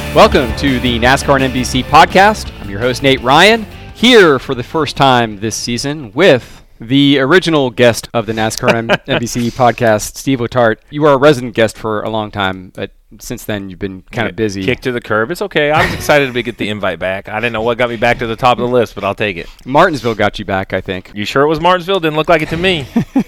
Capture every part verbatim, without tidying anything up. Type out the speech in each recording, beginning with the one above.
Welcome to the NASCAR and N B C podcast. I'm your host, Nate Ryan, here for the first time this season with the original guest of the NASCAR and N B C podcast, Steve Letarte. You are a resident guest for a long time, but since then you've been kind of busy. Kicked to the curb. It's okay. I was excited to get the invite back. I didn't know what got me back to the top of the list, but I'll take it. Martinsville got you back, I think. You sure it was Martinsville? Didn't look like it to me.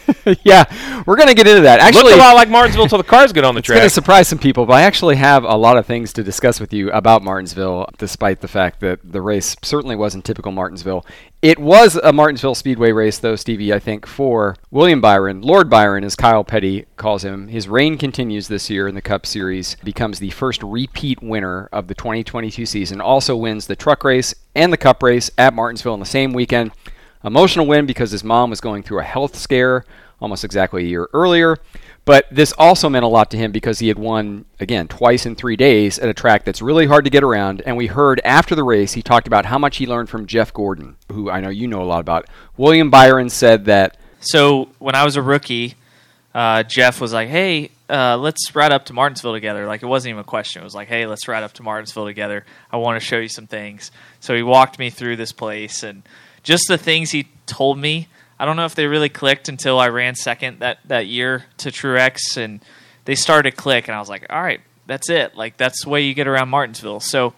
Yeah, we're going to get into that. Actually, looked a lot like Martinsville till the cars get on the it's track. It's going to surprise some people, but I actually have a lot of things to discuss with you about Martinsville, despite the fact that the race certainly wasn't typical Martinsville. It was a Martinsville Speedway race, though, Stevie, I think, for William Byron. Lord Byron, as Kyle Petty calls him. His reign continues this year in the Cup Series, becomes the first repeat winner of the twenty twenty-two season, also wins the truck race and the Cup race at Martinsville in the same weekend. Emotional win because his mom was going through a health scare almost exactly a year earlier. But this also meant a lot to him because he had won, again, twice in three days at a track that's really hard to get around. And we heard after the race, he talked about how much he learned from Jeff Gordon, who I know you know a lot about. William Byron said that... So when I was a rookie, uh, Jeff was like, hey, uh, let's ride up to Martinsville together. Like, it wasn't even a question. It was like, hey, let's ride up to Martinsville together. I want to show you some things. So he walked me through this place. And just the things he told me, I don't know if they really clicked until I ran second that, that year to Truex, and they started to click, and I was like, all right, that's it. Like, that's the way you get around Martinsville. So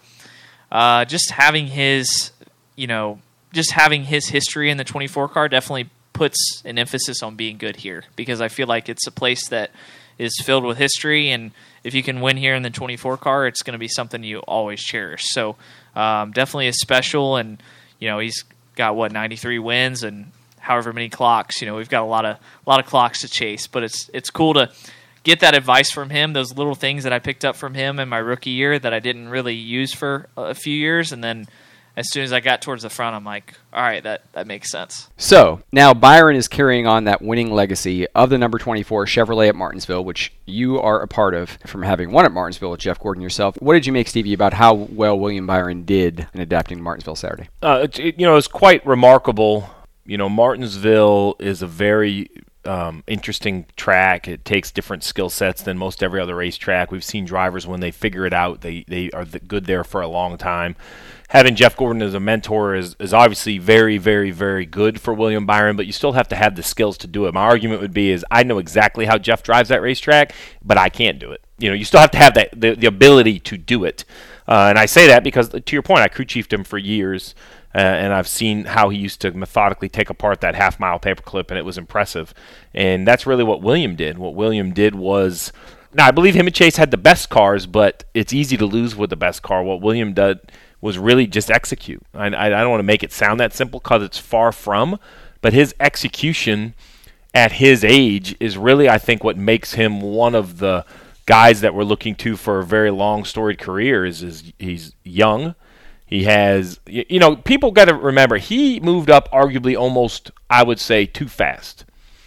uh, just having his, you know, just having his history in the twenty-four car definitely puts an emphasis on being good here, because I feel like it's a place that is filled with history, and if you can win here in the twenty-four car, it's going to be something you always cherish. So um, definitely is special, and, you know, he's got, what, ninety-three wins, and however many clocks. You know, we've got a lot of a lot of clocks to chase, but it's it's cool to get that advice from him, those little things that I picked up from him in my rookie year that I didn't really use for a few years, and then as soon as I got towards the front, I'm like, all right, that, that makes sense. So now Byron is carrying on that winning legacy of the number twenty-four Chevrolet at Martinsville, which you are a part of from having won at Martinsville with Jeff Gordon yourself. What did you make, Stevie, about how well William Byron did in adapting to Martinsville Saturday? Uh, it, it, you know, it's quite remarkable. You know, Martinsville is a very um, interesting track. It takes different skill sets than most every other racetrack. We've seen drivers, when they figure it out, they, they are the good there for a long time. Having Jeff Gordon as a mentor is, is obviously very, very, very good for William Byron, but you still have to have the skills to do it. My argument would be is I know exactly how Jeff drives that racetrack, but I can't do it. You know, you still have to have that the, the ability to do it. Uh, and I say that because, to your point, I crew chiefed him for years. Uh, and I've seen how he used to methodically take apart that half-mile paperclip, and it was impressive. And that's really what William did. What William did was, now I believe him and Chase had the best cars, but it's easy to lose with the best car. What William did was really just execute. I, I, I don't want to make it sound that simple because it's far from, but his execution at his age is really, I think, what makes him one of the guys that we're looking to for a very long, storied career. Is, is he's young. He has, you know, people got to remember, he moved up arguably almost, I would say, too fast,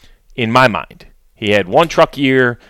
in my mind. He had one truck year.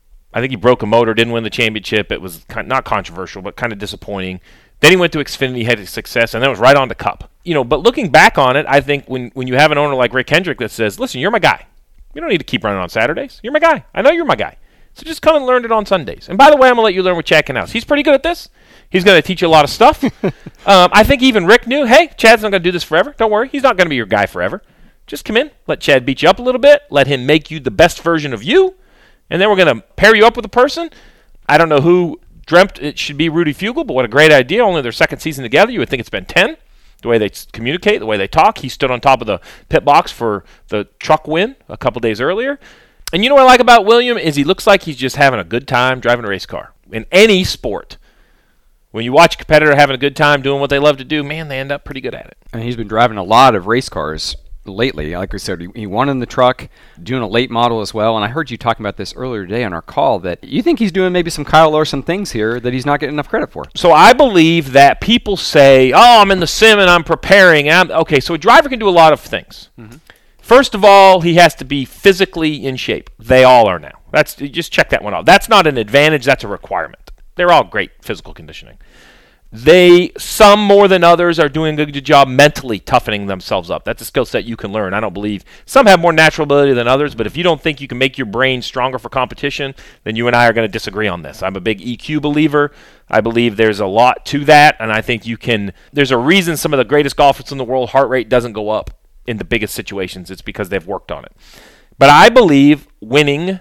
I think he broke a motor, didn't win the championship. It was kind of, not controversial, but kind of disappointing. Then he went to Xfinity, had success, and then it was right on to Cup. You know, but looking back on it, I think when, when you have an owner like Rick Hendrick that says, listen, you're my guy. You don't need to keep running on Saturdays. You're my guy. I know you're my guy. So just come and learn it on Sundays. And by the way, I'm going to let you learn with Chad Knaus. He's pretty good at this. He's going to teach you a lot of stuff. um, I think even Rick knew, hey, Chad's not going to do this forever. Don't worry. He's not going to be your guy forever. Just come in, let Chad beat you up a little bit, let him make you the best version of you, and then we're going to pair you up with a person. I don't know who dreamt it should be Rudy Fugle, but what a great idea. Only their second season together. You would think it's been ten. The way they communicate, the way they talk. He stood on top of the pit box for the truck win a couple days earlier. And you know what I like about William is he looks like he's just having a good time driving a race car in any sport. When you watch a competitor having a good time doing what they love to do, man, they end up pretty good at it. And he's been driving a lot of race cars lately. Like we said, he won in the truck, doing a late model as well. And I heard you talking about this earlier today on our call, that you think he's doing maybe some Kyle Larson things here that he's not getting enough credit for. So I believe that people say, oh, I'm in the sim and I'm preparing. And I'm, okay, so a driver can do a lot of things. Mm-hmm. First of all, he has to be physically in shape. They all are now. That's just check that one out. That's not an advantage. That's a requirement. They're all great physical conditioning. They, some more than others, are doing a good job mentally toughening themselves up. That's a skill set you can learn. I don't believe some have more natural ability than others, but if you don't think you can make your brain stronger for competition, then you and I are going to disagree on this. I'm a big E Q believer. I believe there's a lot to that, and I think you can. There's a reason some of the greatest golfers in the world heart rate doesn't go up in the biggest situations. It's because they've worked on it. But I believe winning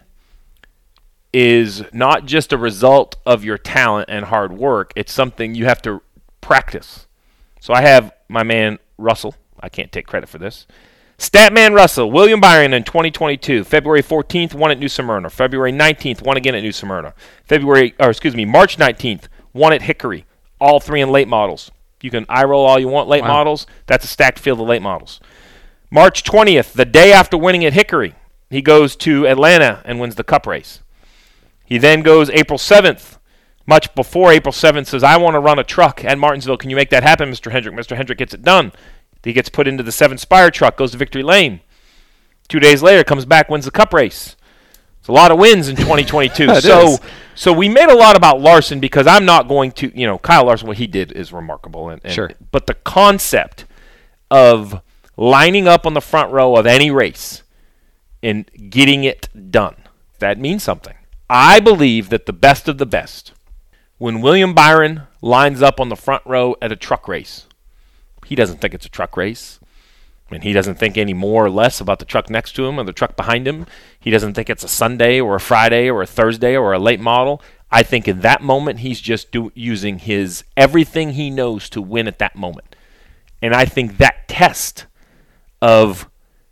is not just a result of your talent and hard work. It's something you have to practice. So I have my man Russell. I can't take credit for this. Statman Russell, William Byron in twenty twenty-two, February fourteenth, won at New Smyrna. February nineteenth, won again at New Smyrna. February, or excuse me, March nineteenth, won at Hickory. All three in late models. You can eye roll all you want, late wow. models. That's a stacked field of late models. March twentieth, the day after winning at Hickory, he goes to Atlanta and wins the Cup race. He then goes April seventh, much before April seventh, says, I want to run a truck at Martinsville. Can you make that happen, Mister Hendrick? Mister Hendrick gets it done. He gets put into the Seven Spire truck, goes to Victory Lane. Two days later, comes back, wins the Cup race. It's a lot of wins in twenty twenty-two. so so we made a lot about Larson because I'm not going to, you know, Kyle Larson, what he did is remarkable. And, and, sure. But the concept of lining up on the front row of any race and getting it done, that means something. I believe that the best of the best, when William Byron lines up on the front row at a truck race, he doesn't think it's a truck race. And he doesn't think any more or less about the truck next to him or the truck behind him. He doesn't think it's a Sunday or a Friday or a Thursday or a late model. I think in that moment, he's just do, using his everything he knows to win at that moment. And I think that test of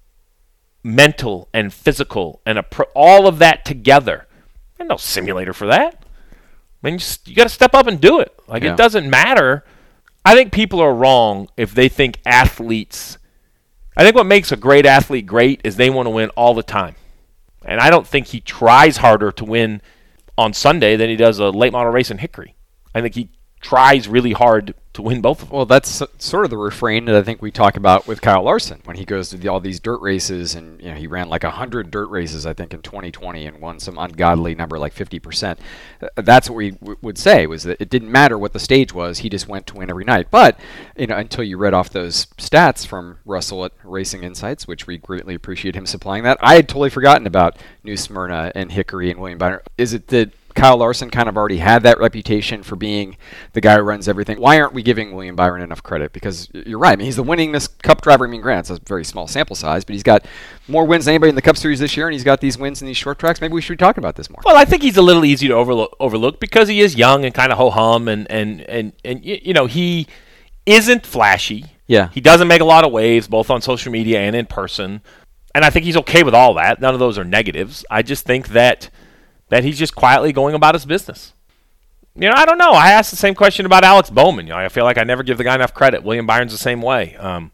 mental and physical and a pro, all of that together, there's no simulator for that. I mean, you, just, you got to step up and do it. Like, yeah. It doesn't matter. I think people are wrong if they think athletes... I think what makes a great athlete great is they want to win all the time. And I don't think he tries harder to win on Sunday than he does a late model race in Hickory. I think he tries really hard to win both of them. Well, that's sort of the refrain that I think we talk about with Kyle Larson when he goes to the, all these dirt races, and you know he ran like one hundred dirt races, I think, in twenty twenty and won some ungodly number, like fifty percent. That's what we w- would say, was that it didn't matter what the stage was, he just went to win every night. But you know, until you read off those stats from Russell at Racing Insights, which we greatly appreciate him supplying that, I had totally forgotten about New Smyrna and Hickory and William Byron. Is it that Kyle Larson kind of already had that reputation for being the guy who runs everything? Why aren't we giving William Byron enough credit? Because you're right. I mean, he's the winningest Cup driver. I mean, granted, it's a very small sample size, but he's got more wins than anybody in the Cup Series this year, and he's got these wins in these short tracks. Maybe we should be talking about this more. Well, I think he's a little easy to overlook, overlook because he is young and kind of ho-hum, and, and, and, and, you know, he isn't flashy. Yeah. He doesn't make a lot of waves, both on social media and in person. And I think he's okay with all that. None of those are negatives. I just think that that he's just quietly going about his business. You know, I don't know. I asked the same question about Alex Bowman. You know, I feel like I never give the guy enough credit. William Byron's the same way. Um,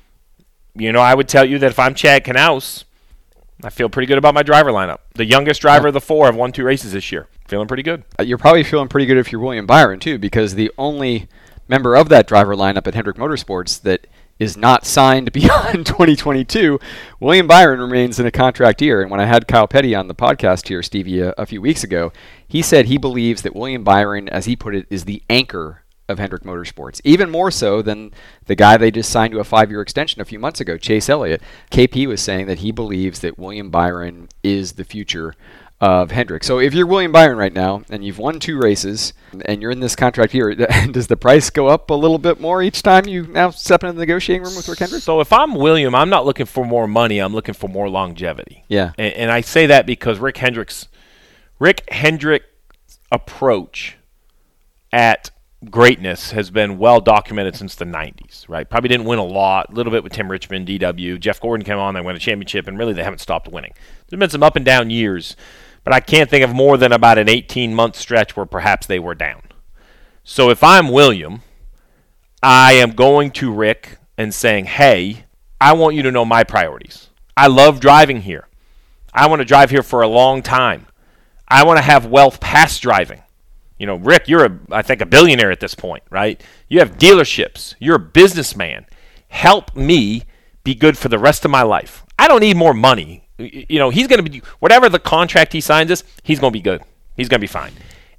you know, I would tell you that if I'm Chad Knaus, I feel pretty good about my driver lineup. The youngest driver yeah. of the four have won two races this year. Feeling pretty good. Uh, you're probably feeling pretty good if you're William Byron, too, because the only member of that driver lineup at Hendrick Motorsports that is not signed beyond twenty twenty-two, William Byron remains in a contract year. And when I had Kyle Petty on the podcast here, Stevie, a, a few weeks ago, he said he believes that William Byron, as he put it, is the anchor of Hendrick Motorsports, even more so than the guy they just signed to a five-year extension a few months ago, Chase Elliott. K P was saying that he believes that William Byron is the future of Hendrick. So if you're William Byron right now and you've won two races and you're in this contract here, does the price go up a little bit more each time you now step into the negotiating room with Rick Hendrick? So if I'm William, I'm not looking for more money. I'm looking for more longevity. Yeah. And, and I say that because Rick Hendrick's Rick Hendrick's approach at greatness has been well documented since the nineties, right? Probably didn't win a lot, a little bit with Tim Richmond, D W. Jeff Gordon came on, they won a championship, and really they haven't stopped winning. There's been some up and down years, but I can't think of more than about an eighteen-month stretch where perhaps they were down. So if I'm William, I am going to Rick and saying, hey, I want you to know my priorities. I love driving here. I want to drive here for a long time. I want to have wealth past driving. You know, Rick, you're, a, I think, a billionaire at this point, right? You have dealerships. You're a businessman. Help me be good for the rest of my life. I don't need more money. You know, he's going to be, whatever the contract he signs us, he's going to be good. He's going to be fine.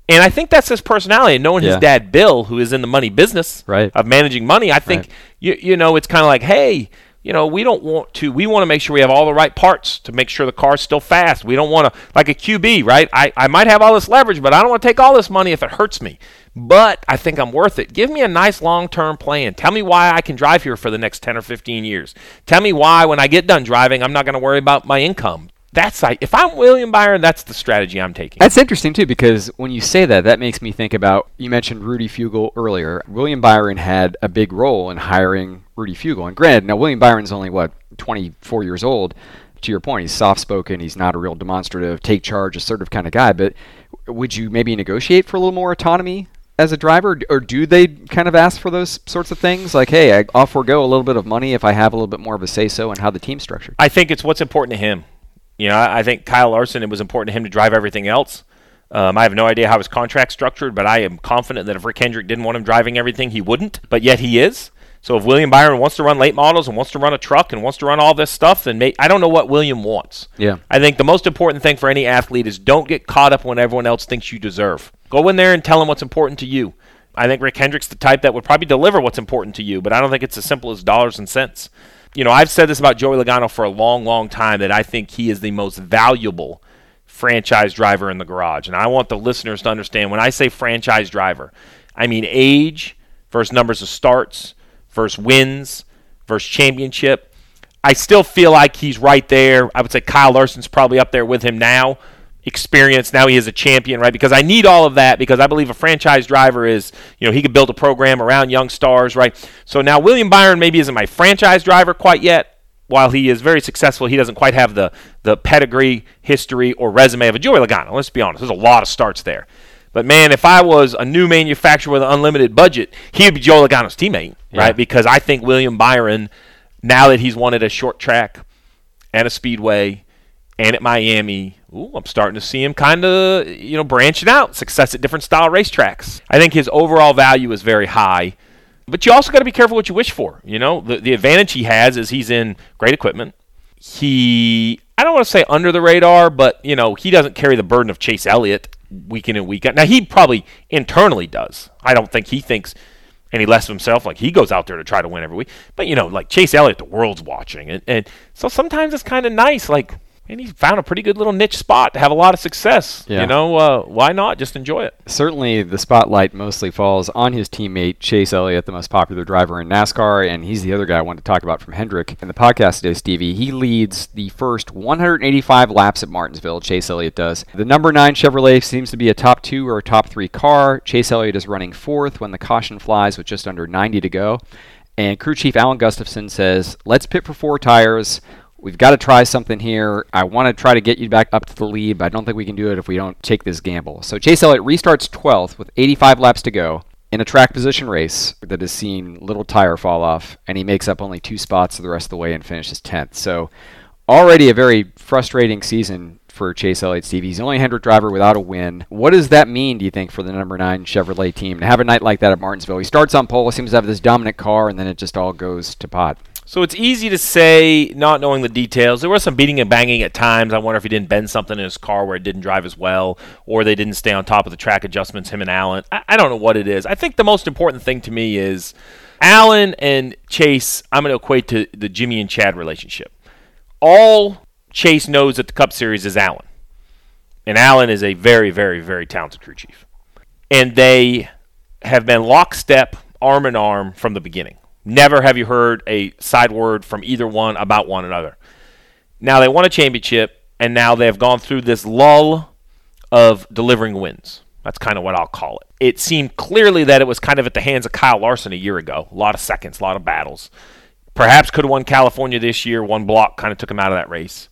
And I think that's his personality. And knowing Yeah. his dad, Bill, who is in the money business Right. of managing money, I think, Right. you, you know, it's kind of like, hey, you know, we don't want to, we want to make sure we have all the right parts to make sure the car's still fast. We don't want to, like a Q B, right? I, I might have all this leverage, but I don't want to take all this money if it hurts me. But I think I'm worth it. Give me a nice long-term plan. Tell me why I can drive here for the next ten or fifteen years. Tell me why when I get done driving, I'm not going to worry about my income. That's like, if I'm William Byron, that's the strategy I'm taking. That's interesting, too, because when you say that, that makes me think about, you mentioned Rudy Fugle earlier. William Byron had a big role in hiring Rudy Fugle. And granted, now William Byron's only, what, twenty-four years old. To your point, he's soft-spoken. He's not a real demonstrative, take-charge, assertive kind of guy. But would you maybe negotiate for a little more autonomy as a driver? Or do they kind of ask for those sorts of things? Like, hey, I'll forego a little bit of money if I have a little bit more of a say-so in how the team's structured. I think it's what's important to him. You know, I think Kyle Larson, it was important to him to drive everything else. Um, I have no idea how his contract's structured, but I am confident that if Rick Hendrick didn't want him driving everything, he wouldn't. But yet he is. So if William Byron wants to run late models and wants to run a truck and wants to run all this stuff, then may, I don't know what William wants. Yeah. I think the most important thing for any athlete is don't get caught up when everyone else thinks you deserve. Go in there and tell them what's important to you. I think Rick Hendrick's the type that would probably deliver what's important to you, but I don't think it's as simple as dollars and cents. You know, I've said this about Joey Logano for a long, long time, that I think he is the most valuable franchise driver in the garage. And I want the listeners to understand, when I say franchise driver, I mean age versus numbers of starts versus wins versus championship. I still feel like he's right there. I would say Kyle Larson's probably up there with him now. Experience, now he is a champion, right? Because I need all of that, because I believe a franchise driver is, you know, he could build a program around young stars, right? So now William Byron maybe isn't my franchise driver quite yet. While he is very successful, he doesn't quite have the the pedigree, history, or resume of a Joey Logano. Let's be honest, there's a lot of starts there. But man, if I was a new manufacturer with an unlimited budget, he would be Joey Logano's teammate, Yeah. right? Because I think William Byron, now that he's won at a short track and a speedway and at Miami, ooh, I'm starting to see him kind of, you know, branching out, success at different style racetracks. I think his overall value is very high, but you also got to be careful what you wish for. You know, the the advantage he has is he's in great equipment. He, I don't want to say under the radar, but you know, he doesn't carry the burden of Chase Elliott week in and week out. Now he probably internally does. I don't think he thinks any less of himself. Like, he goes out there to try to win every week. But you know, like Chase Elliott, the world's watching, and and so sometimes it's kind of nice, like. And he's found a pretty good little niche spot to have a lot of success. Yeah. You know, uh, why not? Just enjoy it. Certainly, the spotlight mostly falls on his teammate, Chase Elliott, the most popular driver in NASCAR, and he's the other guy I wanted to talk about from Hendrick in the podcast today, Stevie. He leads the first one hundred eighty-five laps at Martinsville, Chase Elliott does. The number nine Chevrolet seems to be a top two or a top three car. Chase Elliott is running fourth when the caution flies with just under ninety to go. And crew chief Alan Gustafson says, let's pit for four tires. We've got to try something here. I want to try to get you back up to the lead, but I don't think we can do it if we don't take this gamble. So Chase Elliott restarts twelfth with eighty-five laps to go in a track position race that has seen little tire fall off, and he makes up only two spots the rest of the way and finishes tenth. So already a very frustrating season for Chase Elliott, Steve. He's the only Hendrick driver without a win. What does that mean, do you think, for the number nine Chevrolet team to have a night like that at Martinsville? He starts on pole, seems to have this dominant car, and then it just all goes to pot. So it's easy to say, not knowing the details. There was some beating and banging at times. I wonder if he didn't bend something in his car where it didn't drive as well, or they didn't stay on top of the track adjustments, him and Alan. I, I don't know what it is. I think the most important thing to me is Alan and Chase, I'm going to equate to the Jimmy and Chad relationship. All Chase knows at the Cup Series is Alan. And Alan is a very, very, very talented crew chief. And they have been lockstep, arm in arm from the beginning. Never have you heard a side word from either one about one another. Now they won a championship, and now they have gone through this lull of delivering wins. That's kind of what I'll call it. It seemed clearly that it was kind of at the hands of Kyle Larson a year ago. A lot of seconds, a lot of battles. Perhaps could have won California this year. One block kind of took him out of that race.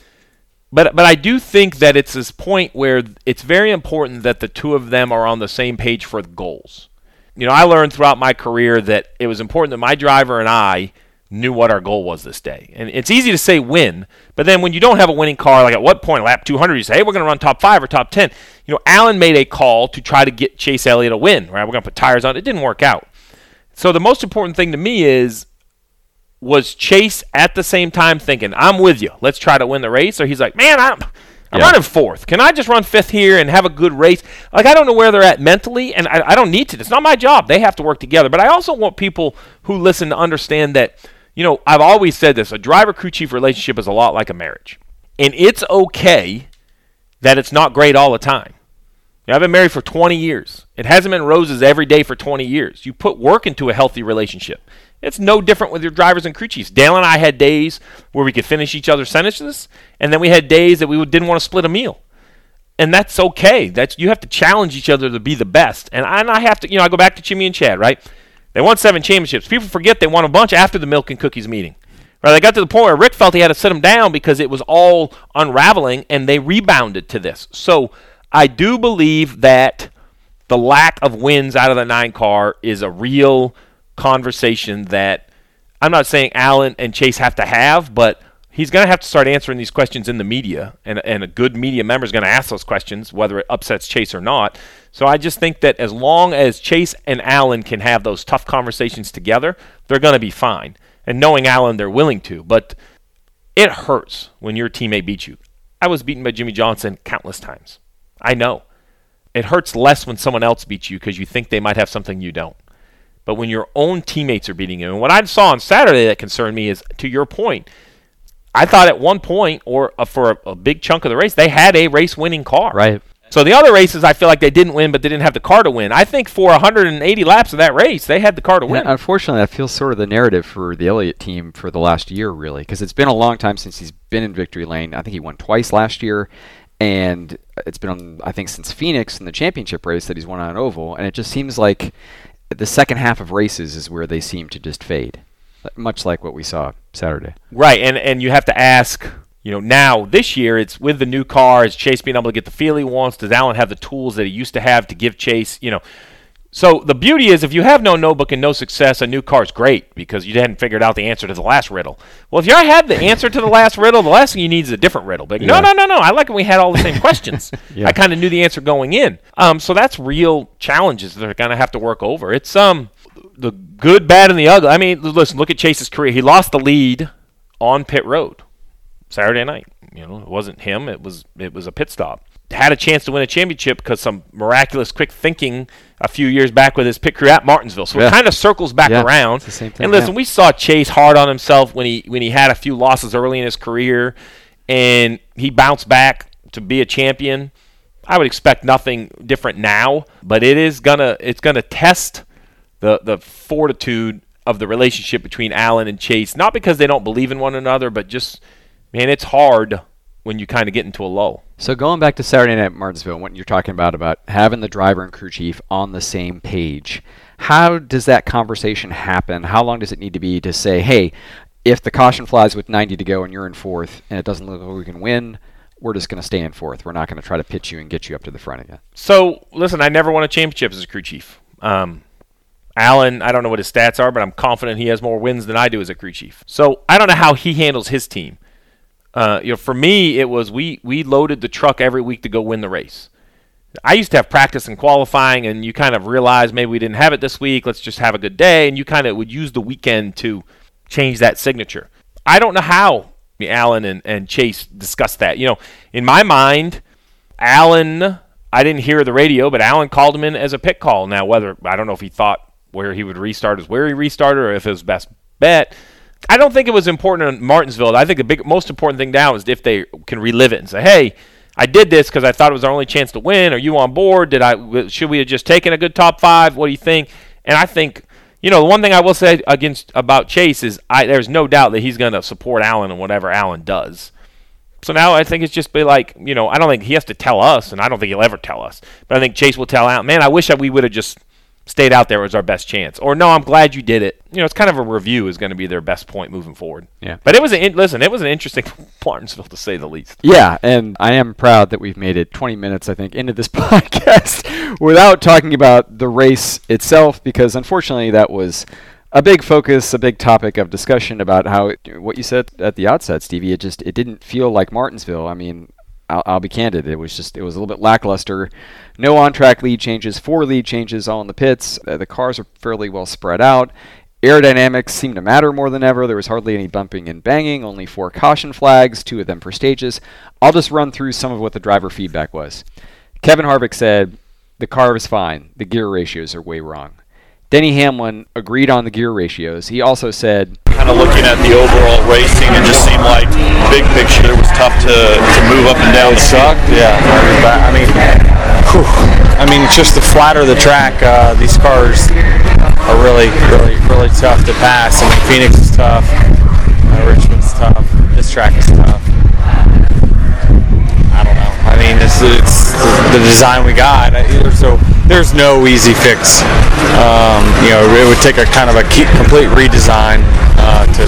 But but I do think that it's this point where it's very important that the two of them are on the same page for the goals. You know, I learned throughout my career that it was important that my driver and I knew what our goal was this day. And it's easy to say win, but then when you don't have a winning car, like at what point, lap two hundred, you say, hey, we're going to run top five or top ten. You know, Alan made a call to try to get Chase Elliott a win, right? We're going to put tires on. It didn't work out. So the most important thing to me is, was Chase at the same time thinking, I'm with you, let's try to win the race? Or he's like, man, I'm, I'm Yeah. running fourth. Can I just run fifth here and have a good race? Like, I don't know where they're at mentally, and I, I don't need to. It's not my job. They have to work together. But I also want people who listen to understand that, you know, I've always said this, a driver-crew chief relationship is a lot like a marriage. And it's okay that it's not great all the time. You know, I've been married for twenty years. It hasn't been roses every day for twenty years. You put work into a healthy relationship. It's no different with your drivers and crew chiefs. Dale and I had days where we could finish each other's sentences, and then we had days that we didn't want to split a meal. And that's okay. That's you have to challenge each other to be the best. And I, and I have to, you know, I go back to Jimmy and Chad, right? They won seven championships. People forget they won a bunch after the Milk and Cookies meeting. Right? They got to the point where Rick felt he had to sit them down because it was all unraveling, and they rebounded to this. So I do believe that the lack of wins out of the nine car is a real conversation that I'm not saying Alan and Chase have to have, but he's going to have to start answering these questions in the media, and, and a good media member is going to ask those questions, whether it upsets Chase or not. So I just think that as long as Chase and Alan can have those tough conversations together, they're going to be fine. And knowing Alan, they're willing to. But it hurts when your teammate beats you. I was beaten by Jimmy Johnson countless times. I know. It hurts less when someone else beats you because you think they might have something you don't. But when your own teammates are beating you, and what I saw on Saturday that concerned me is, to your point, I thought at one point, or uh, for a, a big chunk of the race, they had a race-winning car. Right. So the other races, I feel like they didn't win, but they didn't have the car to win. I think for one hundred eighty laps of that race, they had the car to win. And unfortunately, that feels sort of the narrative for the Elliott team for the last year, really, because it's been a long time since he's been in victory lane. I think he won twice last year, and it's been, on, I think, since Phoenix in the championship race that he's won on an oval, and it just seems like the second half of races is where they seem to just fade, much like what we saw Saturday. Right, and and you have to ask, you know, now this year it's with the new car, is Chase being able to get the feel he wants? Does Alan have the tools that he used to have to give Chase, you know? So the beauty is, if you have no notebook and no success, a new car is great because you hadn't figured out the answer to the last riddle. Well, if you had the answer to the last riddle, the last thing you need is a different riddle. But no, Yeah. no, no, no. I like when we had all the same questions. Yeah. I kind of knew the answer going in. Um, so that's real challenges that they're going to have to work over. It's um the good, bad, and the ugly. I mean, listen, look at Chase's career. He lost the lead on pit road Saturday night. You know, it wasn't him. It was it was a pit stop. Had a chance to win a championship because some miraculous quick thinking a few years back with his pit crew at Martinsville. So Yeah. it kind of circles back Yeah, around. it's the same thing, And listen, yeah. we saw Chase hard on himself when he when he had a few losses early in his career, and he bounced back to be a champion. I would expect nothing different now, but it is gonna it's gonna test the the fortitude of the relationship between Alan and Chase. Not because they don't believe in one another, but just, man, it's hard when you kind of get into a lull. So going back to Saturday night at Martinsville, what you're talking about, about having the driver and crew chief on the same page, how does that conversation happen? How long does it need to be to say, hey, if the caution flies with ninety to go and you're in fourth and it doesn't look like we can win, we're just going to stay in fourth. We're not going to try to pitch you and get you up to the front again. So, listen, I never won a championship as a crew chief. Um, Alan, I don't know what his stats are, but I'm confident he has more wins than I do as a crew chief. So I don't know how he handles his team. Uh, you know, for me, it was we we loaded the truck every week to go win the race. I used to have practice and qualifying, and you kind of realize maybe we didn't have it this week. Let's just have a good day, and you kind of would use the weekend to change that signature. I don't know how Alan and, and Chase discussed that. You know, in my mind, Alan, I didn't hear the radio, but Alan called him in as a pit call. Now, whether I don't know if he thought where he would restart is where he restarted, or if it was best bet. I don't think it was important in Martinsville. I think the big, most important thing now is if they can relive it and say, "Hey, I did this because I thought it was our only chance to win. Are you on board? Did I? Should we have just taken a good top five? What do you think?" And I think, you know, the one thing I will say against about Chase is I, there's no doubt that he's going to support Alan in whatever Alan does. So now I think it's just be like, you know, I don't think he has to tell us, and I don't think he'll ever tell us. But I think Chase will tell Alan, "Man, I wish that we would have just stayed out there. It was our best chance." Or, "No, I'm glad you did it." You know, it's kind of a review is going to be their best point moving forward. Yeah. But it was, a, listen, it was an interesting Martinsville to say the least. Yeah, and I am proud that we've made it twenty minutes, I think, into this podcast without talking about the race itself, because unfortunately that was a big focus, a big topic of discussion about how, it, what you said at the outset, Stevie, it just it didn't feel like Martinsville. I mean, I'll, I'll be candid, it was just, it was a little bit lackluster. No on-track lead changes, four lead changes all in the pits. Uh, the cars are fairly well spread out. Aerodynamics seemed to matter more than ever. There was hardly any bumping and banging, only four caution flags, two of them per stages. I'll just run through some of what the driver feedback was. Kevin Harvick said, the car was fine. The gear ratios are way wrong. Denny Hamlin agreed on the gear ratios. He also said, kind of looking at the overall racing, it just seemed like big picture it was tough to, to move up and down. It sucked, yeah. I mean, whew. I mean, it's just the flatter the track, uh, these cars are really, really, really tough to pass. I mean, Phoenix is tough, uh, Richmond's tough, this track is tough. I don't know. I mean, it's, it's the design we got. So there's no easy fix. Um, you know, it would take a kind of a complete redesign uh, to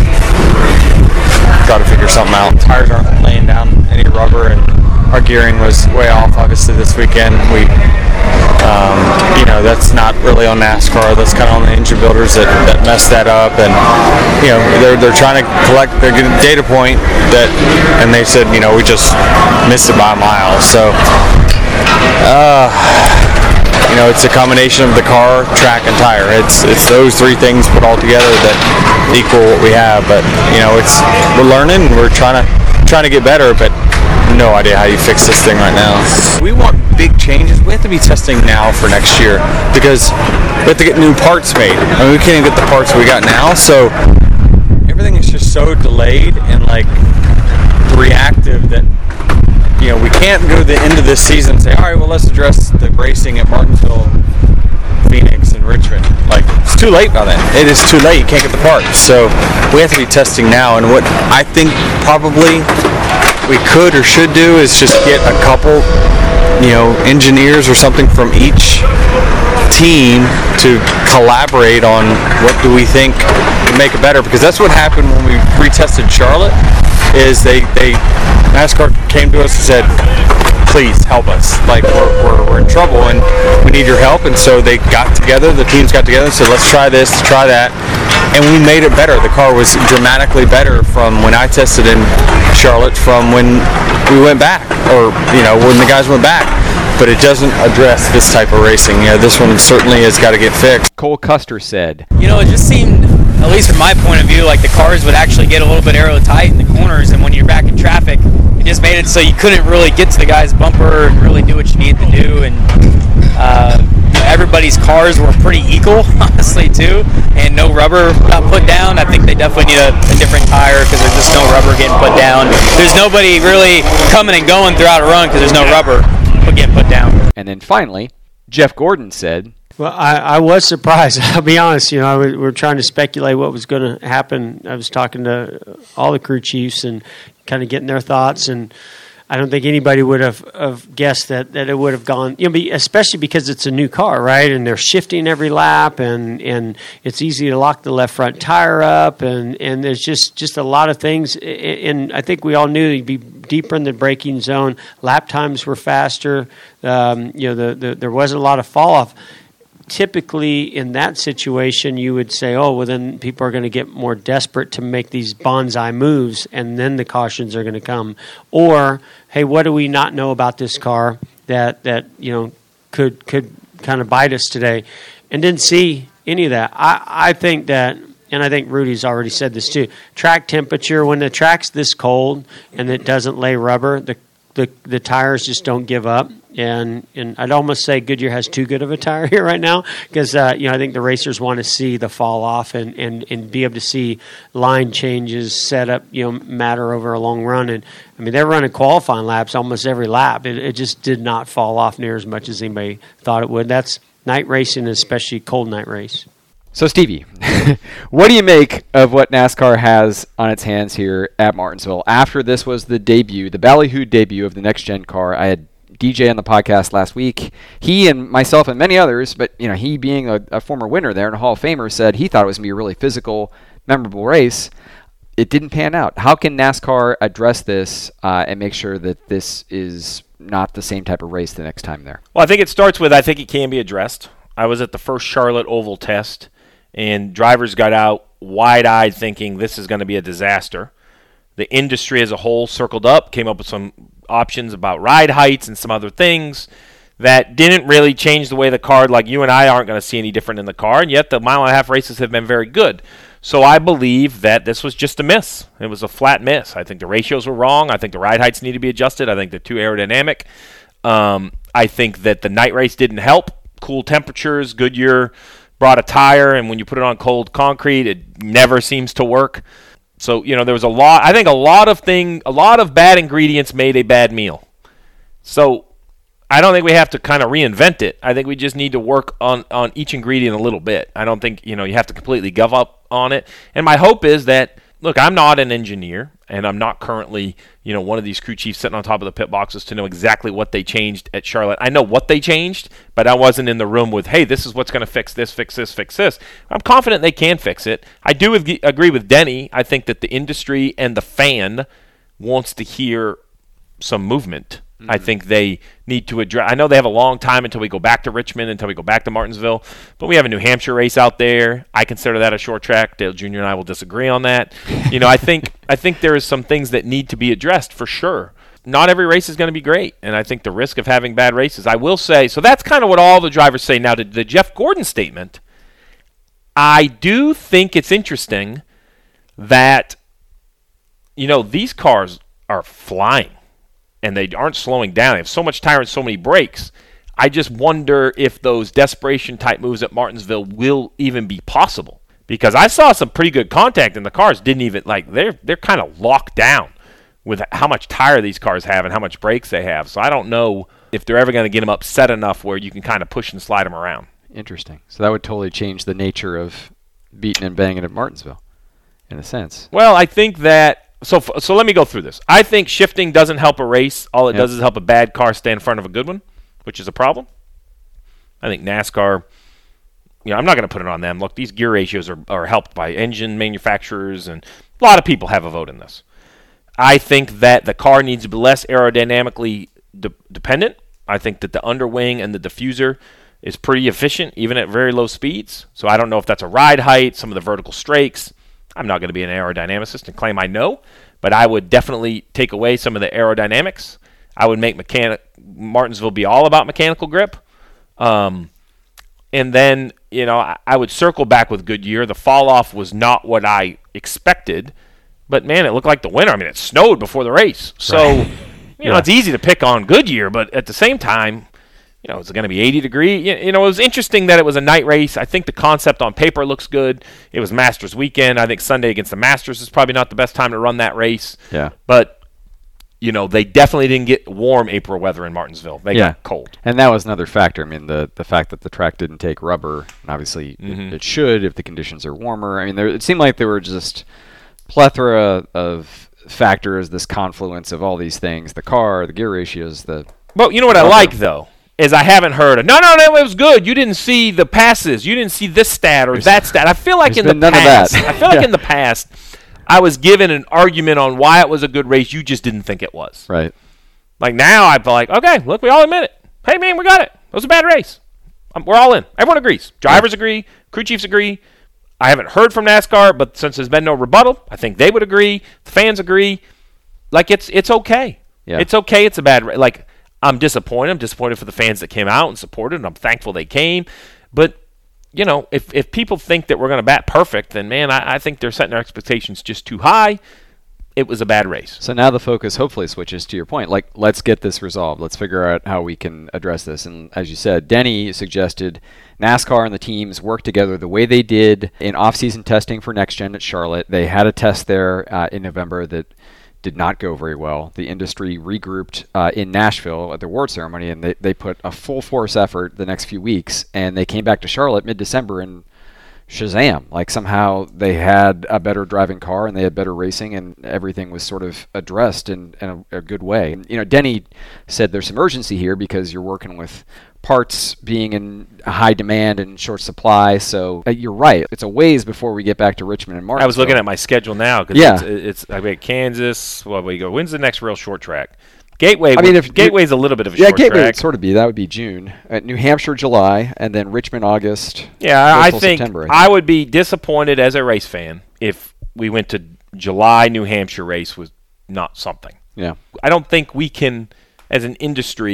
try to figure something out. Tires aren't laying down any rubber, and our gearing was way off. Obviously, this weekend we, um, you know, that's not really on NASCAR. That's kind of on the engine builders that, that messed that up. And you know, they're they're trying to collect the data point that, and they said, you know, we just missed it by a mile. So. Uh, You know, it's a combination of the car, track, and tire. It's it's those three things put all together that equal what we have. But you know, it's we're learning. We're trying to trying to get better, but no idea how you fix this thing right now. We want big changes. We have to be testing now for next year because we have to get new parts made. I mean, we can't even get the parts we got now. So everything is just so delayed and like reactive that. You know, we can't go to the end of this season and say, all right, well, let's address the racing at Martinsville, Phoenix, and Richmond. Like, it's too late by then. It is too late. You can't get the parts. So we have to be testing now. And what I think probably we could or should do is just get a couple, you know, engineers or something from each team to collaborate on what do we think would make it better. Because that's what happened when we retested Charlotte. Is they, they NASCAR came to us and said, please help us. Like, we're, we're, we're in trouble and we need your help. And so they got together, the teams got together and said, let's try this, try that. And we made it better. The car was dramatically better from when I tested in Charlotte from when we went back, or, you know, when the guys went back. But it doesn't address this type of racing. You know, this one certainly has got to get fixed. Cole Custer said, You know, it just seemed, at least from my point of view, like the cars would actually get a little bit aero tight in the corners, and when you're back in traffic, it just made it so you couldn't really get to the guy's bumper and really do what you needed to do. And uh, everybody's cars were pretty equal, honestly, too, and no rubber got put down. I think they definitely need a, a different tire because there's just no rubber getting put down. There's nobody really coming and going throughout a run because there's no rubber getting put down. And then finally, Jeff Gordon said, Well, I, I was surprised. I'll be honest. You know, I was, we were trying to speculate what was going to happen. I was talking to all the crew chiefs and kind of getting their thoughts, and I don't think anybody would have, have guessed that, that it would have gone, you know, be, especially because it's a new car, right? And they're shifting every lap, and, and it's easy to lock the left front tire up, and, and there's just, just a lot of things. And I think we all knew you'd be deeper in the braking zone. Lap times were faster. Um, you know, the, the, there wasn't a lot of fall off. Typically, in that situation, you would say, oh, well, then people are going to get more desperate to make these bonsai moves, and then the cautions are going to come. Or, hey, what do we not know about this car that, that you know, could could kind of bite us today? And didn't see any of that. I, I think that, and I think Rudy's already said this too, track temperature, when the track's this cold and it doesn't lay rubber, the the, the tires just don't give up. And and I'd almost say Goodyear has too good of a tire here right now because uh, you know I think the racers want to see the fall off and, and, and be able to see line changes, setup, you know, matter over a long run. And I mean they're running qualifying laps almost every lap. It, it just did not fall off near as much as anybody thought it would. That's night racing, especially cold night race. So Stevie, what do you make of what NASCAR has on its hands here at Martinsville? After this was the debut, the ballyhooed debut of the next gen car, I had D J on the podcast last week. He and myself and many others, but you know, he being a, a former winner there and a Hall of Famer, said he thought it was going to be a really physical, memorable race. It didn't pan out. How can NASCAR address this uh, and make sure that this is not the same type of race the next time there? Well, I think it starts with I think it can be addressed. I was at the first Charlotte Oval test, and drivers got out wide-eyed thinking this is going to be a disaster. The industry as a whole circled up, came up with some options about ride heights and some other things. that didn't really change the way the car, like you and I aren't going to see any different in the car, and yet the mile and a half races have been very good. So I believe that this was just a miss. It was a flat miss. I think the ratios were wrong. I think the ride heights need to be adjusted. I think they're too aerodynamic. Um, I think that the night race didn't help. Cool temperatures, Goodyear brought a tire, and when you put it on cold concrete, it never seems to work. So, you know, there was a lot, I think a lot of thing, a lot of bad ingredients made a bad meal. So I don't think we have to kind of reinvent it. I think we just need to work on, on each ingredient a little bit. I don't think, you know, you have to completely give up on it. And my hope is that, look, I'm not an engineer, and I'm not currently, you know, one of these crew chiefs sitting on top of the pit boxes to know exactly what they changed at Charlotte. I know what they changed, but I wasn't in the room with, hey, this is what's going to fix this, fix this, fix this. I'm confident they can fix it. I do agree with Denny. I think that the industry and the fan wants to hear some movement. Mm-hmm. I think they need to address. I know they have a long time until we go back to Richmond, until we go back to Martinsville, but we have a New Hampshire race out there. I consider that a short track. Dale Junior and I will disagree on that. You know, I think I think there is some things that need to be addressed for sure. Not every race is going to be great, and I think the risk of having bad races. I will say, so that's kind of what all the drivers say. Now, to the Jeff Gordon statement, I do think it's interesting that, you know, these cars are flying. And they aren't slowing down. They have so much tire and so many brakes. I just wonder if those desperation-type moves at Martinsville will even be possible. Because I saw some pretty good contact, and the cars didn't even, like, they're they're kind of locked down with how much tire these cars have and how much brakes they have. So I don't know if they're ever going to get them upset enough where you can kind of push and slide them around. Interesting. So that would totally change the nature of beating and banging at Martinsville, in a sense. Well, I think that So so let me go through this. I think shifting doesn't help a race. All it yep. does is help a bad car stay in front of a good one, which is a problem. I think NASCAR, you know, I'm not going to put it on them. Look, these gear ratios are, are helped by engine manufacturers, and a lot of people have a vote in this. I think that the car needs to be less aerodynamically de- dependent. I think that the underwing and the diffuser is pretty efficient, even at very low speeds. So I don't know if that's a ride height, some of the vertical strakes. I'm not going to be an aerodynamicist and claim I know, but I would definitely take away some of the aerodynamics. I would make mechanic Martinsville be all about mechanical grip. Um, and then, you know, I, I would circle back with Goodyear. The fall off was not what I expected, but man, it looked like the winner. I mean, it snowed before the race. So, right. you know, yeah. it's easy to pick on Goodyear, but at the same time, you know, is it going to be eighty degree? You know, it was interesting that it was a night race. I think the concept on paper looks good. It was Masters weekend. I think Sunday against the Masters is probably not the best time to run that race. Yeah. But, you know, they definitely didn't get warm April weather in Martinsville. They yeah. got cold. And that was another factor. I mean, the, the fact that the track didn't take rubber, and obviously mm-hmm. it, it should if the conditions are warmer. I mean, there, it seemed like there were just plethora of factors, this confluence of all these things, the car, the gear ratios, the... Well, you know what rubber. I like, though? Is I haven't heard of, no, no, no, it was good. You didn't see the passes. You didn't see this stat or there's, that stat. I feel like in the none past, of that. I feel like yeah. in the past, I was given an argument on why it was a good race. You just didn't think it was. Right. Like now, I feel like, okay, look, we all admit it. Hey, man, we got it. It was a bad race. Um, we're all in. Everyone agrees. Drivers yeah. agree. Crew chiefs agree. I haven't heard from NASCAR, but since there's been no rebuttal, I think they would agree. The fans agree. Like it's it's okay. Yeah. It's okay. It's a bad race. Like. I'm disappointed. I'm disappointed for the fans that came out and supported, and I'm thankful they came. But, you know, if, if people think that we're going to bat perfect, then, man, I, I think they're setting their expectations just too high. It was a bad race. So now the focus hopefully switches to your point. Like, let's get this resolved. Let's figure out how we can address this. And as you said, Denny suggested NASCAR and the teams work together the way they did in off-season testing for Next Gen at Charlotte. They had a test there uh, in November that did not go very well. The industry regrouped uh, in Nashville at the award ceremony, and they, they put a full force effort the next few weeks, and they came back to Charlotte mid-December and Shazam, like somehow they had a better driving car and they had better racing, and everything was sort of addressed in, in a, a good way. And, you know, Denny said there's some urgency here because you're working with parts being in high demand and short supply. So uh, you're right. It's a ways before we get back to Richmond and Martinsville. I was looking at my schedule now because yeah. it's, it's I mean Kansas. Well, we go. When's the next real short track? Gateway. I mean, if Gateway's a little bit of a yeah, short Gateway track. would sort of be that would be June. At New Hampshire, July, and then Richmond, August. Yeah, I think, September, I think I would be disappointed as a race fan if we went to July New Hampshire race was not something. Yeah, I don't think we can, as an industry,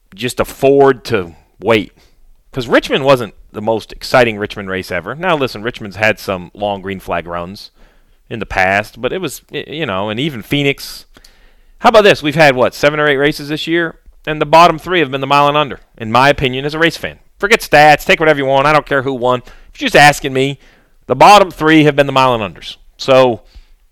just afford to wait. Because Richmond wasn't the most exciting Richmond race ever. Now, listen, Richmond's had some long green flag runs in the past, but it was, you know, and even Phoenix. How about this? We've had, what, seven or eight races this year, and the bottom three have been the mile and under, in my opinion, as a race fan. Forget stats. Take whatever you want. I don't care who won. If you're just asking me, the bottom three have been the mile and unders. So,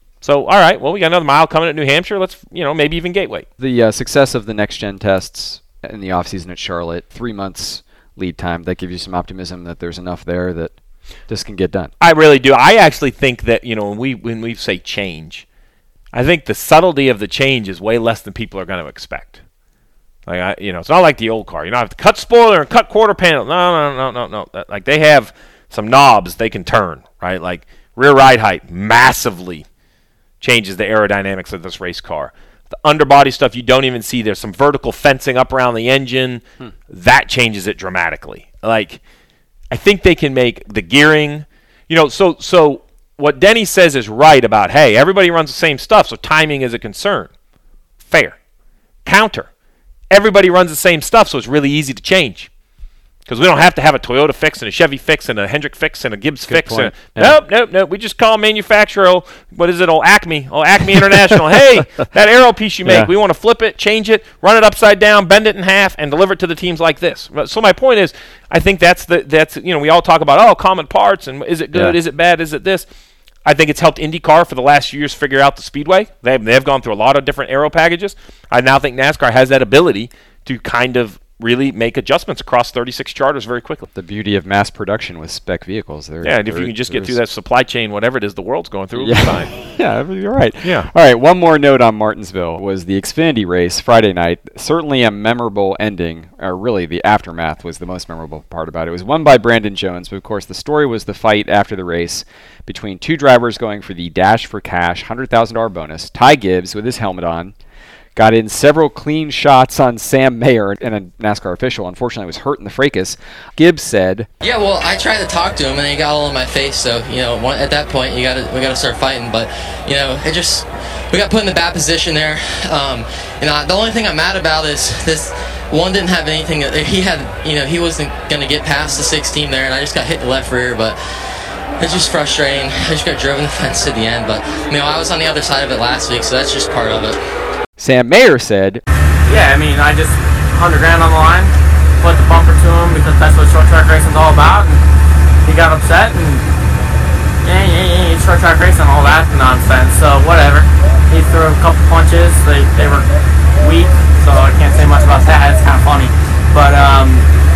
so all right, well, we got another mile coming at New Hampshire. Let's, you know, maybe even Gateway. The uh, success of the next-gen tests in the offseason at Charlotte, three months lead time, that gives you some optimism that there's enough there that this can get done. I really do. I actually think that, you know, when we when we say change, I think the subtlety of the change is way less than people are going to expect. Like, I, you know, it's not like the old car. You don't have to cut spoiler and cut quarter panel. No, no, no, no, no. That, like, they have some knobs they can turn, right? Like, rear ride height massively changes the aerodynamics of this race car. The underbody stuff you don't even see. There's some vertical fencing up around the engine. Hmm. That changes it dramatically. Like, I think they can make the gearing, you know, so so what Denny says is right about, hey, everybody runs the same stuff, so timing is a concern. Fair. Counter. Everybody runs the same stuff, so it's really easy to change. Because we don't have to have a Toyota fix and a Chevy fix and a Hendrick fix and a Gibbs Good fix. point. And, Yeah. Nope, nope, nope. We just call manufacturer, oh, what is it, oh, Acme, oh, Acme International. Hey, that aero piece you make, Yeah. we want to flip it, change it, run it upside down, bend it in half, and deliver it to the teams like this. So my point is, I think that's, the that's you know, we all talk about, oh, common parts, and is it good, Yeah. is it bad, is it this? I think it's helped IndyCar for the last few years figure out the speedway. They've, they've gone through a lot of different aero packages. I now think NASCAR has that ability to kind of really make adjustments across thirty-six charters very quickly. The beauty of mass production with spec vehicles. There, Yeah, and if there- you can just get there's- through that supply chain, whatever it is the world's going through, it'll be Yeah, fine. yeah, you're right. Yeah. All right, one more note on Martinsville was the Xfinity race Friday night. Certainly a memorable ending, or really the aftermath was the most memorable part about it. It was won by Brandon Jones, but of course the story was the fight after the race between two drivers going for the Dash for Cash one hundred thousand dollars bonus. Ty Gibbs with his helmet on got in several clean shots on Sam Mayer, and a NASCAR official unfortunately was hurt in the fracas. Gibbs said, Yeah, well, I tried to talk to him, and he got all in my face. So, you know, one, at that point, you got to we got to start fighting. But, you know, it just we got put in a bad position there. Um, you know, the only thing I'm mad about is this one didn't have anything. He had, you know, he wasn't going to get past the sixteen there, and I just got hit the left rear. But it's just frustrating. I just got driven the fence at the end. But, you know, I was on the other side of it last week, so that's just part of it. Sam Mayer said, Yeah, I mean, I just one hundred grand on the line, put the bumper to him because that's what short track racing's all about. And he got upset, and yeah, yeah, yeah, it's short track racing, all that nonsense. So whatever. He threw a couple punches. They they were weak, so I can't say much about that. It's kind of funny, but um,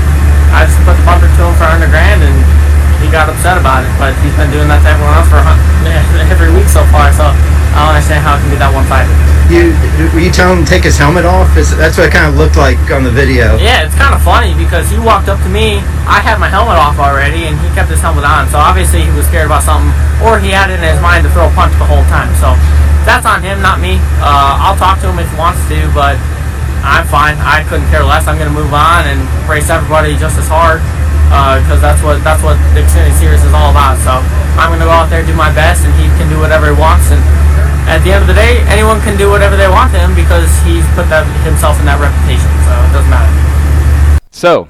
I just put the bumper to him for one hundred grand, and he got upset about it. But he's been doing that to everyone else for a hun- every week so far. So I don't understand how it can be that one-sided. You were you telling him to take his helmet off? Is, that's what it kind of looked like on the video. Yeah, it's kind of funny because he walked up to me. I had my helmet off already, and he kept his helmet on. So obviously he was scared about something, or he had it in his mind to throw a punch the whole time. So that's on him, not me. Uh, I'll talk to him if he wants to, but I'm fine. I couldn't care less. I'm going to move on and race everybody just as hard because uh, that's what that's what the Xfinity Series is all about. So I'm going to go out there, do my best, and he can do whatever he wants. And at the end of the day, anyone can do whatever they want to him because he's put that himself in that reputation, so it doesn't matter. So,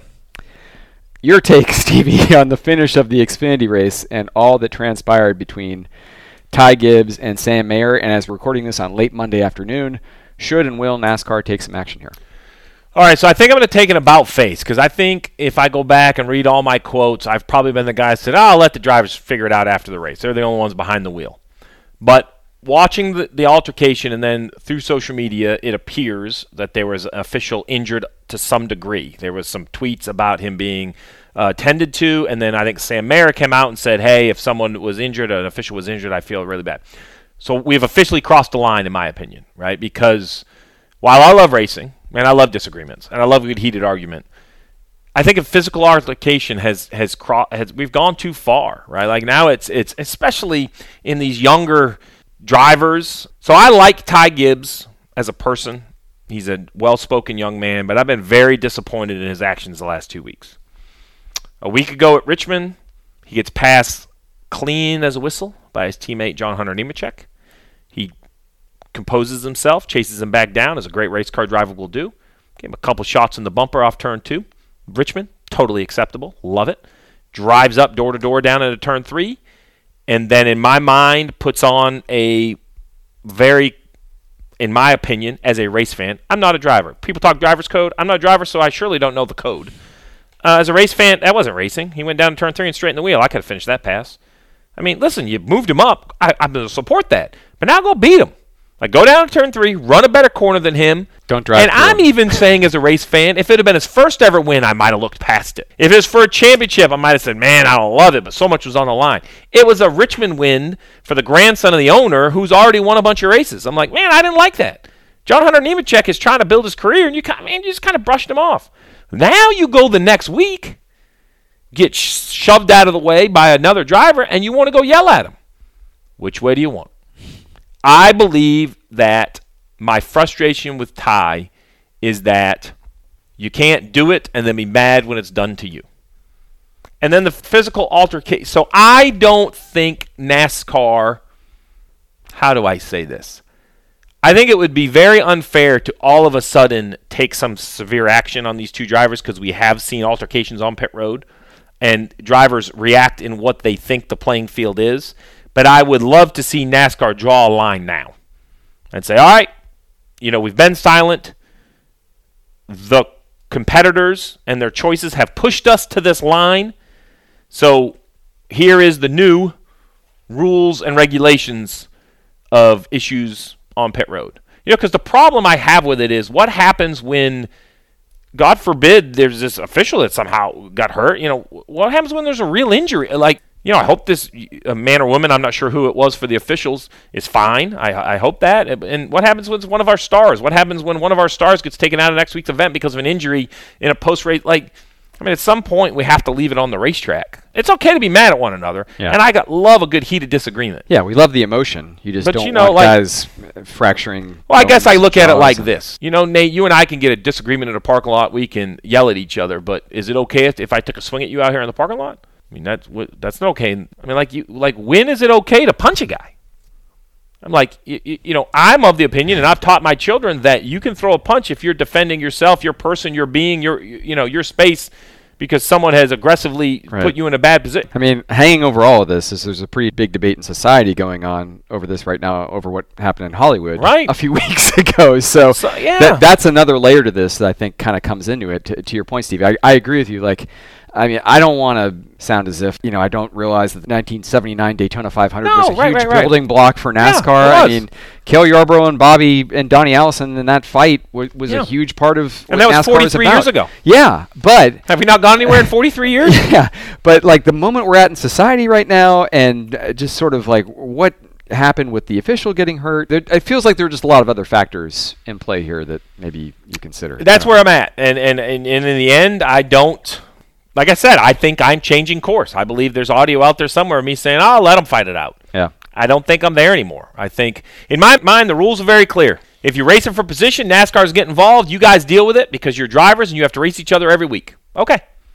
your take, Stevie, on the finish of the Xfinity race and all that transpired between Ty Gibbs and Sam Mayer, and as we're recording this on late Monday afternoon, should and will NASCAR take some action here? All right, so I think I'm going to take an about face because I think if I go back and read all my quotes, I've probably been the guy that said, oh, I'll let the drivers figure it out after the race. They're the only ones behind the wheel. But watching the, the altercation and then through social media, it appears that there was an official injured to some degree. There was some tweets about him being uh, tended to, and then I think Sam Mayer came out and said, hey, if someone was injured, an official was injured, I feel really bad. So we've officially crossed the line, in my opinion, right? Because while I love racing, and I love disagreements, and I love a good heated argument, I think a physical altercation has has, cro- has we've gone too far, right? Like now it's it's especially in these younger drivers. So I like Ty Gibbs as a person. He's a well-spoken young man, but I've been very disappointed in his actions the last two weeks. A week ago at Richmond, he gets passed clean as a whistle by his teammate John Hunter Nemechek. He composes himself, chases him back down, as a great race car driver will do, Gave him a couple shots in the bumper off turn two. Richmond, totally acceptable. Love it. Drives up door to door down into turn three. And then in my mind puts on a very, in my opinion, as a race fan, I'm not a driver. People talk driver's code. I'm not a driver, so I surely don't know the code. Uh, as a race fan, that wasn't racing. He went down to turn three and straightened the wheel. I could have finished that pass. I mean, listen, you moved him up. I, I'm going to support that. But now go beat him. Like, go down to turn three, run a better corner than him. Don't drive. And I'm him. even saying as a race fan, if it had been his first ever win, I might have looked past it. If it was for a championship, I might have said, man, I don't love it, but so much was on the line. It was a Richmond win for the grandson of the owner who's already won a bunch of races. I'm like, man, I didn't like that. John Hunter Nemechek is trying to build his career, and you, man, you just kind of brushed him off. Now you go the next week, get sh- shoved out of the way by another driver, and you want to go yell at him. Which way do you want? I believe that my frustration with Ty is that you can't do it and then be mad when it's done to you. And then the physical altercation. So I don't think NASCAR, how do I say this? I think it would be very unfair to all of a sudden take some severe action on these two drivers because we have seen altercations on pit road and drivers react in what they think the playing field is. But I would love to see NASCAR draw a line now and say, all right, you know, we've been silent. The competitors and their choices have pushed us to this line. So here is the new rules and regulations of issues on pit road. You know, because the problem I have with it is what happens when, God forbid, there's this official that somehow got hurt. You know, what happens when there's a real injury? Like, you know, I hope this uh, man or woman, I'm not sure who it was for the officials, is fine. I, I hope that. And what happens when one of our stars? What happens when one of our stars gets taken out of next week's event because of an injury in a post-race? Like, I mean, at some point, we have to leave it on the racetrack. It's okay to be mad at one another. Yeah. And I got love a good heated disagreement. Yeah, we love the emotion. You just But don't you know, want like- guys fracturing. Well, I guess I bones, look at it jaws, like and- this. You know, Nate, you and I can get a disagreement in a parking lot. We can yell at each other. But is it okay if, if I took a swing at you out here in the parking lot? I mean, that's that's not okay. I mean, like, you, like, when is it okay to punch a guy? I'm like, you, you know, I'm of the opinion, and I've taught my children that you can throw a punch if you're defending yourself, your person, your being, your, you know, your space, because someone has aggressively Right. put you in a bad position. I mean, hanging over all of this is there's a pretty big debate in society going on over this right now, over what happened in Hollywood Right. a few weeks ago. So, So, yeah. that, that's another layer to this that I think kind of comes into it. To, to your point, Steve, I, I agree with you. Like, I mean, I don't want to sound as if, you know, I don't realize that the nineteen seventy-nine Daytona five hundred No, was a right, huge right, right. building block for Yeah, NASCAR. it I was. mean, Cale Yarborough and Bobby and Donnie Allison in that fight w- was Yeah. a huge part of And what that was NASCAR forty-three about. years ago. Yeah, but Have we not gone anywhere in forty-three years? yeah, but like the moment we're at in society right now, and uh, just sort of like what happened with the official getting hurt, there, it feels like there are just a lot of other factors in play here that maybe you consider. That's where I'm at. And, and, and, and in the end, I don't, like I said, I think I'm changing course. I believe there's audio out there somewhere of me saying, oh, let them fight it out. Yeah. I don't think I'm there anymore. I think, in my mind, the rules are very clear. If you're racing for position, NASCAR's get involved, you guys deal with it because you're drivers and you have to race each other every week. Okay.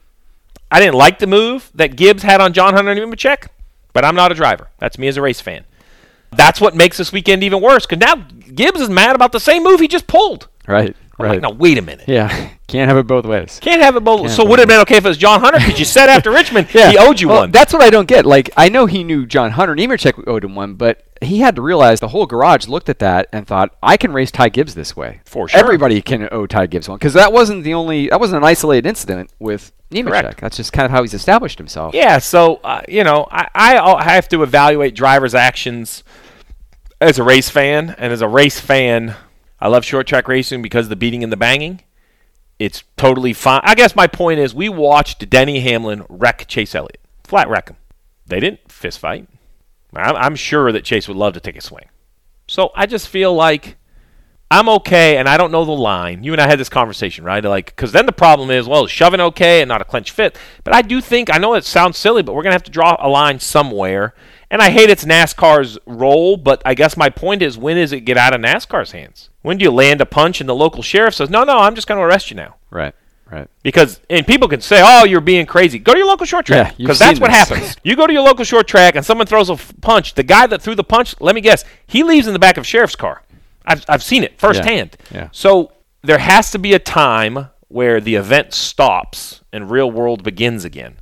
I didn't like the move that Gibbs had on John Hunter Nemechek, but I'm not a driver. That's me as a race fan. That's what makes this weekend even worse because now Gibbs is mad about the same move he just pulled. Right. I'm Right. like, no, wait a minute. Yeah. Can't have it both ways. Can't have it both. Can't So have would it it have been okay if it was John Hunter? Because you said after Richmond Yeah. he owed you Well, one. That's what I don't get. Like, I know he knew John Hunter Nemechek owed him one, but he had to realize the whole garage looked at that and thought, I can race Ty Gibbs this way. For sure. Everybody can owe Ty Gibbs one. Because that wasn't the only, that wasn't an isolated incident with Nemechek. Correct. That's just kind of how he's established himself. Yeah, so, uh, you know, I, I have to evaluate drivers' actions as a race fan. And as a race fan, I love short track racing because of the beating and the banging. It's totally fine. I guess my point is we watched Denny Hamlin wreck Chase Elliott. Flat wreck him. They didn't fist fight. I'm, I'm sure that Chase would love to take a swing. So I just feel like I'm okay, and I don't know the line. You and I had this conversation, right? Like, because then the problem is, well, is shoving okay and not a clinch fit? But I do think, I know it sounds silly, but we're going to have to draw a line somewhere. And I hate it's NASCAR's role, but I guess my point is, when does it get out of NASCAR's hands? When do you land a punch and the local sheriff says, no, no, I'm just going to arrest you now? Right. Right. Because, and people can say, oh, you're being crazy. Go to your local short track. Yeah, you've Because that's seen what this. happens. You go to your local short track and someone throws a f- punch. The guy that threw the punch, let me guess, he leaves in the back of sheriff's car. I've, I've seen it firsthand. Yeah. So there has to be a time where the event stops and real world begins again.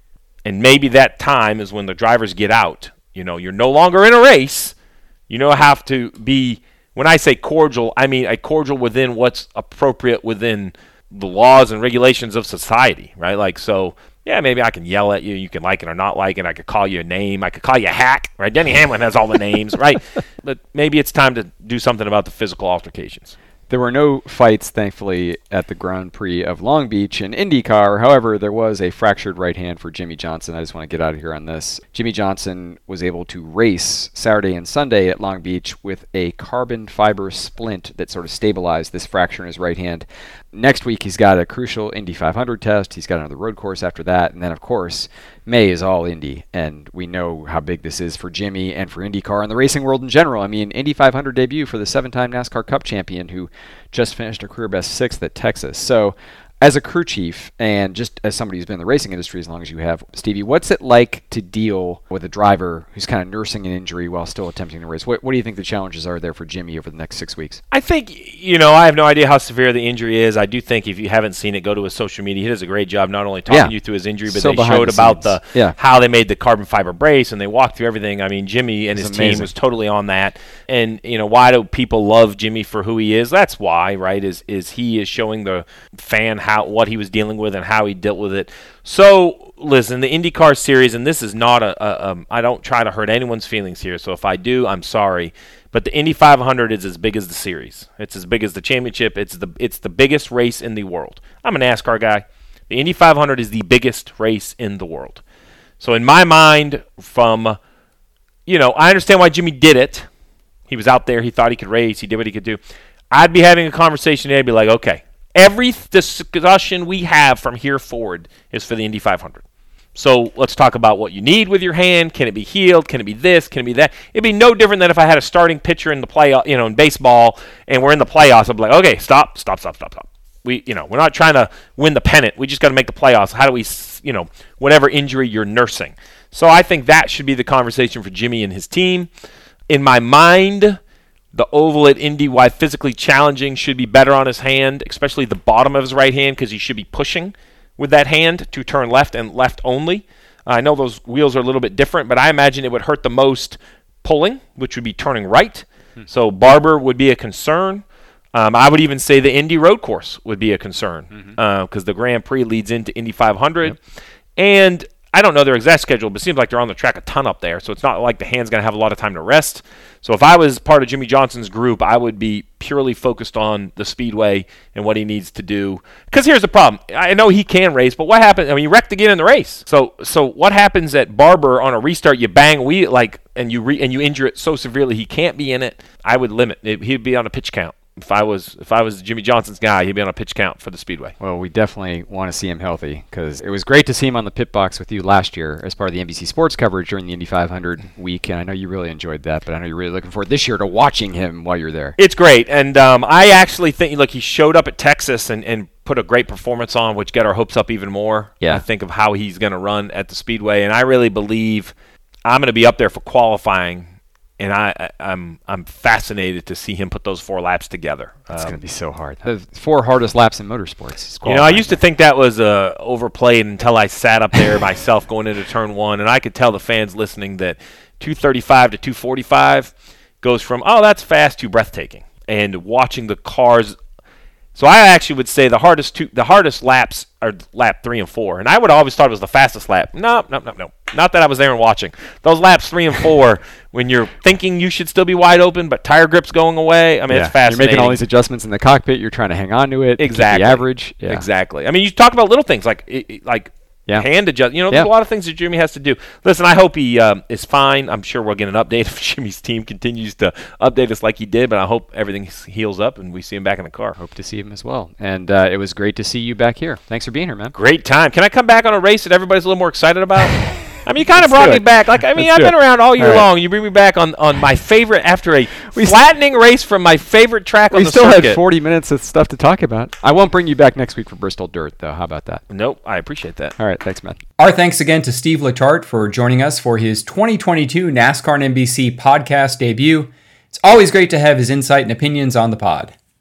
And maybe that time is when the drivers get out. You know, you're no longer in a race. You know, have to be, when I say cordial, I mean a cordial within what's appropriate within the laws and regulations of society, right? Like, so, yeah, maybe I can yell at you. You can like it or not like it. I could call you a name. I could call you a hack, right? Denny Hamlin has all the names, right? But maybe it's time to do something about the physical altercations. There were no fights, thankfully, at the Grand Prix of Long Beach in IndyCar. However, there was a fractured right hand for Jimmie Johnson. I just want to get out of here on this. Jimmie Johnson was able to race Saturday and Sunday at Long Beach with a carbon fiber splint that sort of stabilized this fracture in his right hand. Next week, he's got a crucial Indy five hundred test. He's got another road course after that. And then, of course, May is all Indy. And we know how big this is for Jimmie and for IndyCar and the racing world in general. I mean, Indy five hundred debut for the seven-time NASCAR Cup champion who just finished a career best sixth at Texas. So, as a crew chief and just as somebody who's been in the racing industry as long as you have, Stevie, what's it like to deal with a driver who's kind of nursing an injury while still attempting to race? What, what do you think the challenges are there for Jimmie over the next six weeks? I think, you know, I have no idea how severe the injury is. I do think if you haven't seen it, go to his social media. He does a great job not only talking yeah. you through his injury, but so they showed the about scenes. the yeah. how they made the carbon fiber brace, and they walked through everything. I mean, Jimmie and his amazing. team was totally on that. And, you know, why do people love Jimmie for who he is? That's why, right, is is he is showing the fan how what he was dealing with and how he dealt with it. So, listen, the IndyCar series, and this is not a, a um, I don't try to hurt anyone's feelings here, so if I do, I'm sorry. But the Indy five hundred is as big as the series. It's as big as the championship. It's the it's the biggest race in the world. I'm a NASCAR guy. The Indy five hundred is the biggest race in the world. So in my mind, from, you know, I understand why Jimmie did it. He was out there. He thought he could race. He did what he could do. I'd be having a conversation today. I'd be like, okay, every discussion we have from here forward is for the Indy five hundred. So let's talk about what you need with your hand. Can it be healed? Can it be this? Can it be that? It'd be no different than if I had a starting pitcher in the play, you know, in baseball, and we're in the playoffs. I'd be like, okay, stop, stop, stop, stop, stop. We, you know, we're not trying to win the pennant. We just got to make the playoffs. How do we, you know, whatever injury you're nursing. So I think that should be the conversation for Jimmie and his team. In my mind, the oval at Indy, while physically challenging, should be better on his hand, especially the bottom of his right hand, because he should be pushing with that hand to turn left and left only. Uh, I know those wheels are a little bit different, but I imagine it would hurt the most pulling, which would be turning right. Hmm. So Barber would be a concern. Um, I would even say the Indy road course would be a concern because mm-hmm. uh, the Grand Prix leads into Indy five hundred. Yep. And I don't know their exact schedule, but it seems like they're on the track a ton up there, so it's not like the hand's going to have a lot of time to rest. So if I was part of Jimmie Johnson's group, I would be purely focused on the speedway and what he needs to do. Because here's the problem. I know he can race, but what happens? I mean, he wrecked again in the race. So so what happens at Barber on a restart? You bang wheel, like, and you re, and you injure it so severely he can't be in it. I would limit it. He'd be on a pitch count. If I was if I was Jimmie Johnson's guy, he'd be on a pitch count for the Speedway. Well, we definitely want to see him healthy because it was great to see him on the pit box with you last year as part of the N B C Sports coverage during the Indy five hundred week, and I know you really enjoyed that, but I know you're really looking forward this year to watching him while you're there. It's great, and um, I actually think, look, he showed up at Texas and, and put a great performance on, which got our hopes up even more. Yeah. I think of how he's going to run at the Speedway, and I really believe I'm going to be up there for qualifying. And I, I, I'm I'm fascinated to see him put those four laps together. It's um, going to be so hard. The four hardest laps in motorsports. You know, I used to think that was uh, overplayed until I sat up there myself going into turn one, and I could tell the fans listening that two thirty-five to two forty-five goes from, oh, that's fast, to breathtaking. And watching the cars. So I actually would say the hardest two, the hardest laps are lap three and four. And I would always thought it was the fastest lap. No, no, no, no. Not that I was there and watching. Those laps three and four, when you're thinking you should still be wide open, but tire grip's going away. I mean, yeah. it's fascinating. You're making all these adjustments in the cockpit. You're trying to hang on to it. Exactly. The average. Yeah. Exactly. I mean, you talk about little things like like yeah. hand adjust. You know, there's yeah. a lot of things that Jimmie has to do. Listen, I hope he um, is fine. I'm sure we'll get an update if Jimmie's team continues to update us like he did, but I hope everything heals up and we see him back in the car. Hope to see him as well. And uh, it was great to see you back here. Thanks for being here, man. Great time. Can I come back on a race that everybody's a little more excited about? I mean, you kind of brought me back. Like, I mean, Let's I've been it. around all year all right. long. You bring me back on, on my favorite, after a we flattening st- race from my favorite track on we the circuit. We still had had forty minutes of stuff to talk about. I won't bring you back next week for Bristol Dirt, though. How about that? Nope. I appreciate that. All right. Thanks, man. Our thanks again to Steve Letarte for joining us for his twenty twenty-two NASCAR and N B C podcast debut. It's always great to have his insight and opinions on the pod.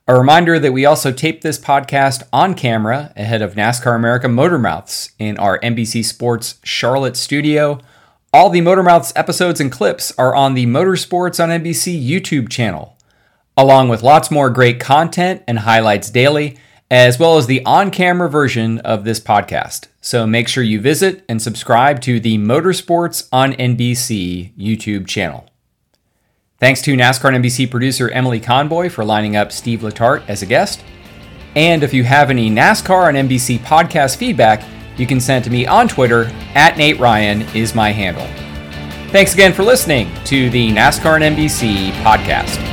A reminder that we also taped this podcast on camera ahead of NASCAR America Motormouths in our N B C Sports Charlotte studio. All the Motormouths episodes and clips are on the Motorsports on N B C YouTube channel, along with lots more great content and highlights daily, as well as the on-camera version of this podcast. So make sure you visit and subscribe to the Motorsports on N B C YouTube channel. Thanks to NASCAR and N B C producer Emily Conboy for lining up Steve Letarte as a guest. And if you have any NASCAR on N B C podcast feedback, you can send it to me on Twitter, at Nate Ryan is my handle. Thanks again for listening to the NASCAR and N B C podcast.